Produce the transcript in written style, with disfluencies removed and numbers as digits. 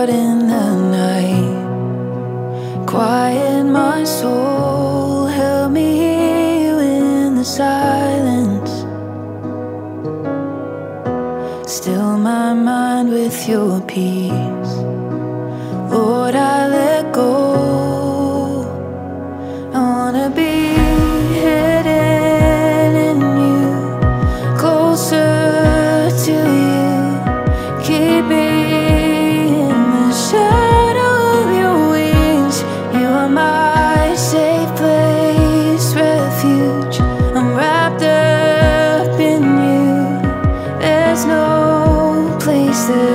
out in the night. Quiet my soul, help me hear you in the silence. Still my mind with your peace. Lord, I let go. I wanna be hidden in you, closer to you. Keep me in the shadow of your wings. You are my safe place, refuge. I'm wrapped up in you. There's no place that